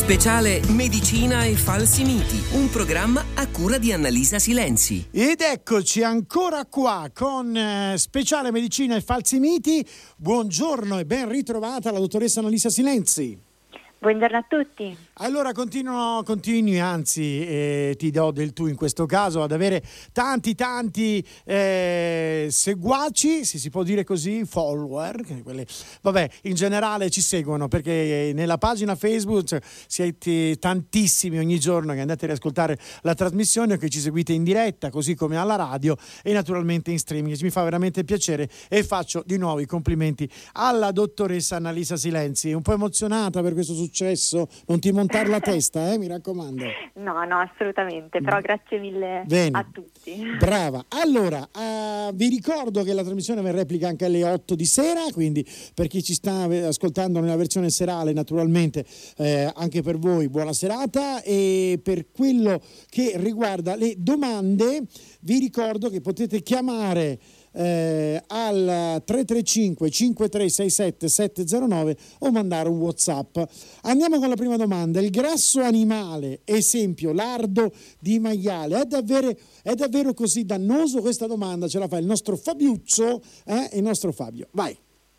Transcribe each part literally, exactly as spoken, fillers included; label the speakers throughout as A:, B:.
A: Speciale Medicina e falsi miti, un programma a cura di Annalisa Silenzi.
B: Ed eccoci ancora qua con eh, Speciale Medicina e falsi miti. Buongiorno e ben ritrovata la dottoressa Annalisa Silenzi.
C: Buongiorno a tutti.
B: Allora continuo, continui, anzi eh, ti do del tu in questo caso, ad avere tanti tanti eh, seguaci, se si può dire così, follower, che quelle, vabbè, in generale ci seguono perché nella pagina Facebook cioè, siete tantissimi ogni giorno che andate ad ascoltare la trasmissione o che ci seguite in diretta, così come alla radio e naturalmente in streaming. Mi fa veramente piacere e faccio di nuovo i complimenti alla dottoressa Annalisa Silenzi. Un po' emozionata per questo successo? Non ti montare la testa, eh, mi raccomando.
C: No, no, assolutamente, però grazie mille
B: Bene.
C: a tutti.
B: Brava. Allora, uh, vi ricordo che la trasmissione va in replica anche alle otto di sera, quindi per chi ci sta ascoltando nella versione serale, naturalmente eh, anche per voi buona serata. E per quello che riguarda le domande, vi ricordo che potete chiamare Eh, al tre tre cinque cinque tre sei sette sette zero nove o mandare un WhatsApp. Andiamo con la prima domanda. Il grasso animale, esempio lardo di maiale, è davvero, è davvero così dannoso? Questa domanda ce la fa il nostro Fabiuccio, eh? il nostro Fabio. Vai.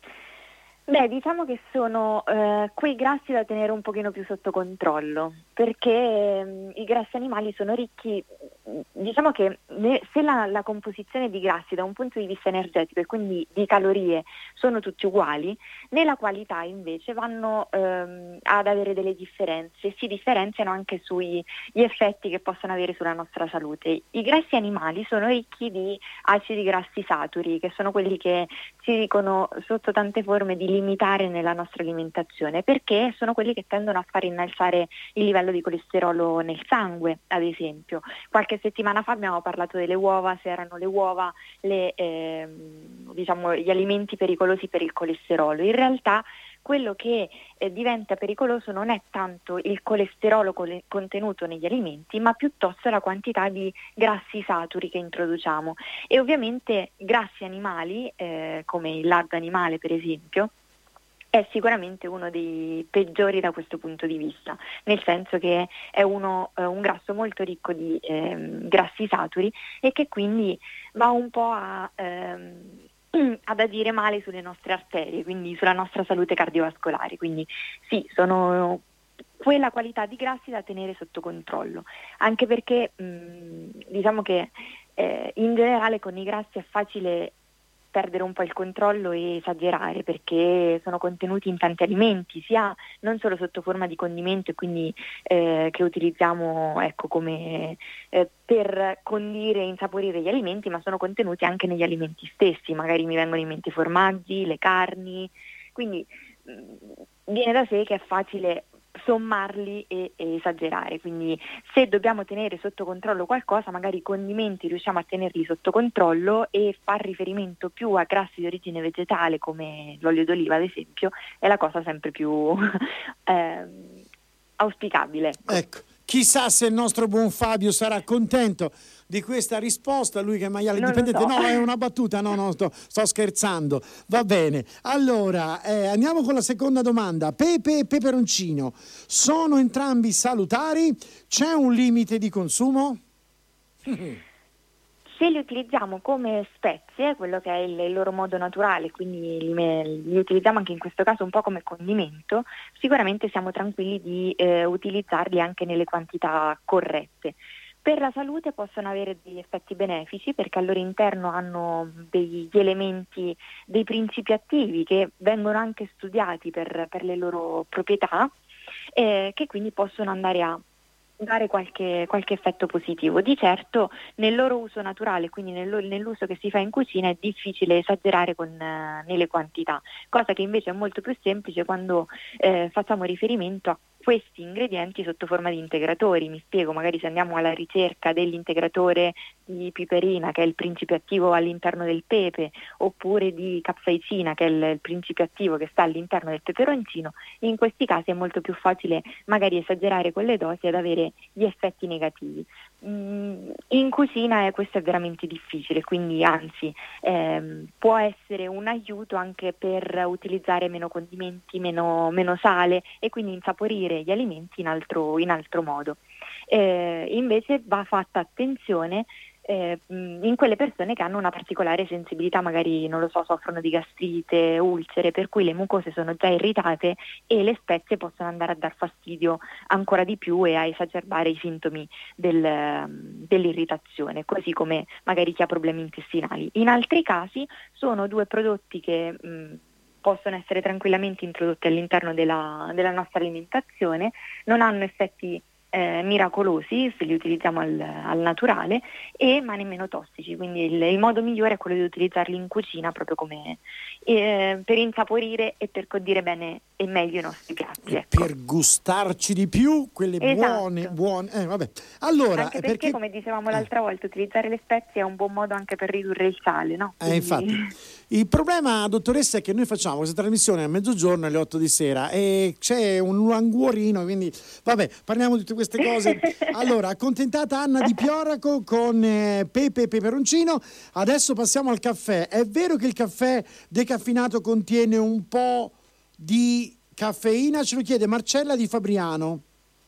C: Beh, diciamo che sono eh, quei grassi da tenere un pochino più sotto controllo, perché eh, i grassi animali sono ricchi, diciamo che ne, se la, la composizione di grassi da un punto di vista energetico e quindi di calorie sono tutti uguali, nella qualità invece vanno ehm, ad avere delle differenze, si differenziano anche sugli effetti che possono avere sulla nostra salute. I grassi animali sono ricchi di acidi grassi saturi, che sono quelli che si dicono sotto tante forme di limitare nella nostra alimentazione, perché sono quelli che tendono a far innalzare il livello di colesterolo nel sangue, ad esempio. Qualche settimana fa abbiamo parlato delle uova, se erano le uova le, ehm, diciamo, gli alimenti pericolosi per il colesterolo. In realtà quello che eh, diventa pericoloso non è tanto il colesterolo col- contenuto negli alimenti, ma piuttosto la quantità di grassi saturi che introduciamo. E ovviamente grassi animali, eh, come il lardo animale per esempio, è sicuramente uno dei peggiori da questo punto di vista, nel senso che è uno, eh, un grasso molto ricco di eh, grassi saturi e che quindi va un po' a, ehm, ad agire male sulle nostre arterie, quindi sulla nostra salute cardiovascolare. Quindi sì, sono quella qualità di grassi da tenere sotto controllo, anche perché mh, diciamo che eh, in generale con i grassi è facile perdere un po' il controllo e esagerare, perché sono contenuti in tanti alimenti, sia non solo sotto forma di condimento e quindi eh, che utilizziamo ecco come eh, per condire e insaporire gli alimenti, ma sono contenuti anche negli alimenti stessi. Magari mi vengono in mente i formaggi, le carni, quindi mh, viene da sé che è facile sommarli e, e esagerare. Quindi se dobbiamo tenere sotto controllo qualcosa, magari i condimenti riusciamo a tenerli sotto controllo e far riferimento più a grassi di origine vegetale come l'olio d'oliva ad esempio è la cosa sempre più eh, auspicabile.
B: Ecco, chissà se il nostro buon Fabio sarà contento di questa risposta, lui che è maiale
C: Non
B: dipendente.
C: lo so.
B: No, è una battuta, no, no, sto, sto scherzando. Va bene, allora eh, andiamo con la seconda domanda. Pepe e peperoncino sono entrambi salutari? C'è un limite di consumo?
C: Se li utilizziamo come spezie, quello che è il, il loro modo naturale, quindi li, li utilizziamo anche in questo caso un po' come condimento, sicuramente siamo tranquilli di eh, utilizzarli anche nelle quantità corrette. Per la salute possono avere degli effetti benefici perché al loro interno hanno degli elementi, dei principi attivi che vengono anche studiati per, per le loro proprietà, eh, che quindi possono andare a dare qualche, qualche effetto positivo. Di certo nel loro uso naturale, quindi nel, nell'uso che si fa in cucina, è difficile esagerare con, eh, nelle quantità, cosa che invece è molto più semplice quando eh, facciamo riferimento a questi ingredienti sotto forma di integratori. Mi spiego, magari se andiamo alla ricerca dell'integratore di piperina, che è il principio attivo all'interno del pepe, oppure di capsaicina, che è il, il principio attivo che sta all'interno del peperoncino, in questi casi è molto più facile magari esagerare con le dosi ed avere gli effetti negativi. Mm, in cucina eh, questo è veramente difficile, quindi anzi ehm, può essere un aiuto anche per utilizzare meno condimenti, meno, meno sale e quindi insaporire gli alimenti in altro, in altro modo. Eh, invece va fatta attenzione eh, in quelle persone che hanno una particolare sensibilità, magari non lo so, soffrono di gastrite, ulcere, per cui le mucose sono già irritate e le spezie possono andare a dar fastidio ancora di più e a esacerbare i sintomi del, dell'irritazione, così come magari chi ha problemi intestinali. In altri casi sono due prodotti che mh, possono essere tranquillamente introdotti all'interno della, della nostra alimentazione, non hanno effetti Eh, miracolosi se li utilizziamo al, al naturale, e ma nemmeno tossici, quindi il, il modo migliore è quello di utilizzarli in cucina proprio come eh, per insaporire e per condire bene e meglio i nostri piatti, ecco.
B: Per gustarci di più quelle
C: Esatto.
B: buone buone eh, vabbè. Allora,
C: anche perché,
B: perché
C: come dicevamo l'altra volta, utilizzare le spezie è un buon modo anche per ridurre il sale, no?
B: Eh, infatti, il problema, dottoressa, è che noi facciamo questa trasmissione a mezzogiorno alle otto di sera e c'è un languorino, quindi vabbè, parliamo di tutte queste cose. Allora, accontentata Anna di Pioraco con eh, pepe e peperoncino. Adesso passiamo al caffè. È vero che il caffè decaffeinato contiene un po' di caffeina? Ce lo chiede Marcella di Fabriano.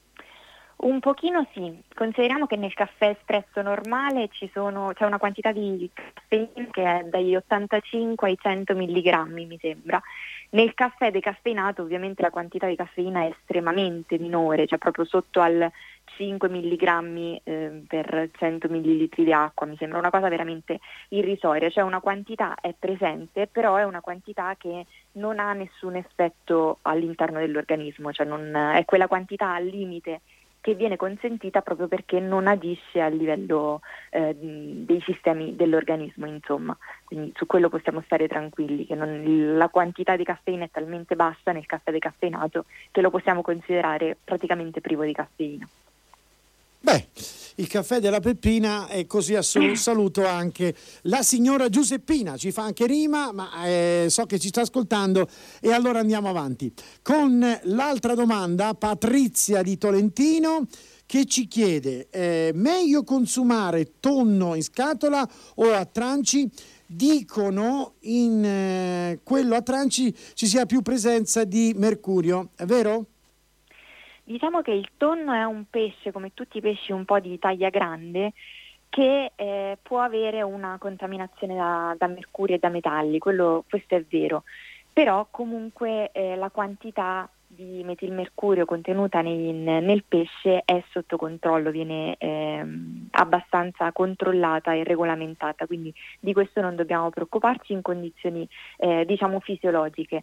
C: Un pochino sì, consideriamo che nel caffè espresso normale ci sono, c'è una quantità di caffeina che è dagli ottantacinque ai cento milligrammi, mi sembra. Nel caffè decaffeinato ovviamente la quantità di caffeina è estremamente minore, cioè proprio sotto al cinque milligrammi eh, per cento millilitri di acqua, mi sembra una cosa veramente irrisoria, cioè una quantità è presente, però è una quantità che non ha nessun effetto all'interno dell'organismo, cioè non è quella quantità al limite che viene consentita proprio perché non agisce a livello eh, dei sistemi dell'organismo, insomma. Quindi su quello possiamo stare tranquilli, che non, la quantità di caffeina è talmente bassa nel caffè decaffeinato che lo possiamo considerare praticamente privo di caffeina.
B: Beh, il caffè della Peppina, e così assol- saluto anche la signora Giuseppina, ci fa anche rima, ma eh, so che ci sta ascoltando, e allora andiamo avanti con l'altra domanda. Patrizia di Tolentino che ci chiede eh, meglio consumare tonno in scatola o a tranci? Dicono in eh, quello a tranci ci sia più presenza di mercurio, è vero?
C: Diciamo che il tonno è un pesce, come tutti i pesci un po' di taglia grande, che eh, può avere una contaminazione da, da mercurio e da metalli, quello, questo è vero, però comunque eh, la quantità di metilmercurio contenuta nei, nel pesce è sotto controllo, viene eh, abbastanza controllata e regolamentata, quindi di questo non dobbiamo preoccuparci in condizioni eh, diciamo fisiologiche.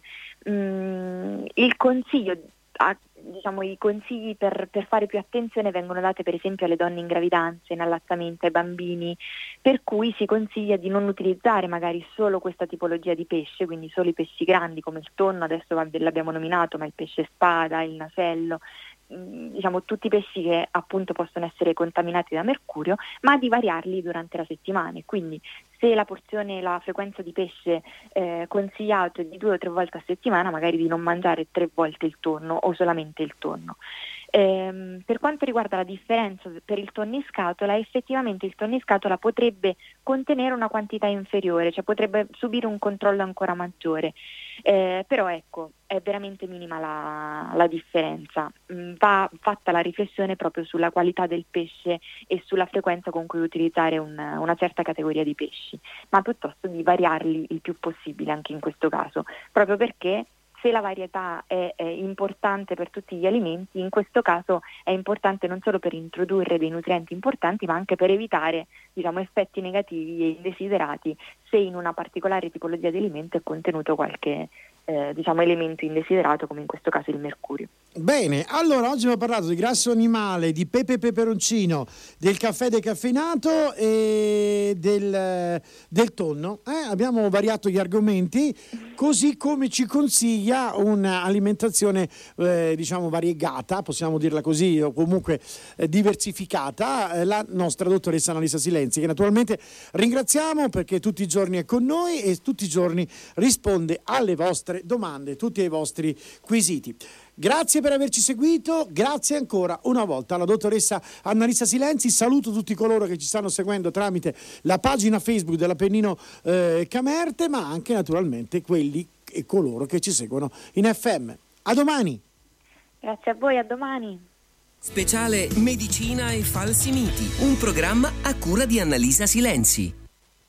C: Mm, il consiglio A, diciamo, i consigli per, per fare più attenzione vengono date per esempio alle donne in gravidanza, in allattamento, ai bambini, per cui si consiglia di non utilizzare magari solo questa tipologia di pesce, quindi solo i pesci grandi come il tonno, adesso l'abbiamo nominato, ma il pesce spada, il nasello, diciamo tutti i pesci che appunto possono essere contaminati da mercurio, ma di variarli durante la settimana. Quindi se la porzione, la frequenza di pesce eh, consigliato è di due o tre volte a settimana, magari di non mangiare tre volte il tonno o solamente il tonno. Ehm, per quanto riguarda la differenza per il tonno in scatola, effettivamente il tonno in scatola potrebbe contenere una quantità inferiore, cioè potrebbe subire un controllo ancora maggiore, eh, però ecco, è veramente minima la, la differenza. Mm, va fatta la riflessione proprio sulla qualità del pesce e sulla frequenza con cui utilizzare un, una certa categoria di pesci, ma piuttosto di variarli il più possibile anche in questo caso, proprio perché se la varietà è, è importante per tutti gli alimenti, in questo caso è importante non solo per introdurre dei nutrienti importanti, ma anche per evitare, diciamo, effetti negativi e indesiderati se in una particolare tipologia di alimento è contenuto qualche eh, diciamo elemento indesiderato come in questo caso il mercurio.
B: Bene, allora oggi abbiamo parlato di grasso animale, di pepe peperoncino, del caffè decaffeinato e del, del tonno. Eh, abbiamo variato gli argomenti, così come ci consiglia un'alimentazione eh, diciamo variegata, possiamo dirla così, o comunque eh, diversificata, eh, la nostra dottoressa Annalisa Silenzi, che naturalmente ringraziamo perché tutti i giorni è con noi e tutti i giorni risponde alle vostre domande, tutti ai vostri quesiti. Grazie per averci seguito, grazie ancora una volta alla dottoressa Annalisa Silenzi. Saluto tutti coloro che ci stanno seguendo tramite la pagina Facebook dell'Appennino eh, Camerte, ma anche naturalmente quelli e coloro che ci seguono in F M. A domani!
C: Grazie a voi, a domani!
A: Speciale Medicina e falsi miti, un programma a cura di Annalisa Silenzi.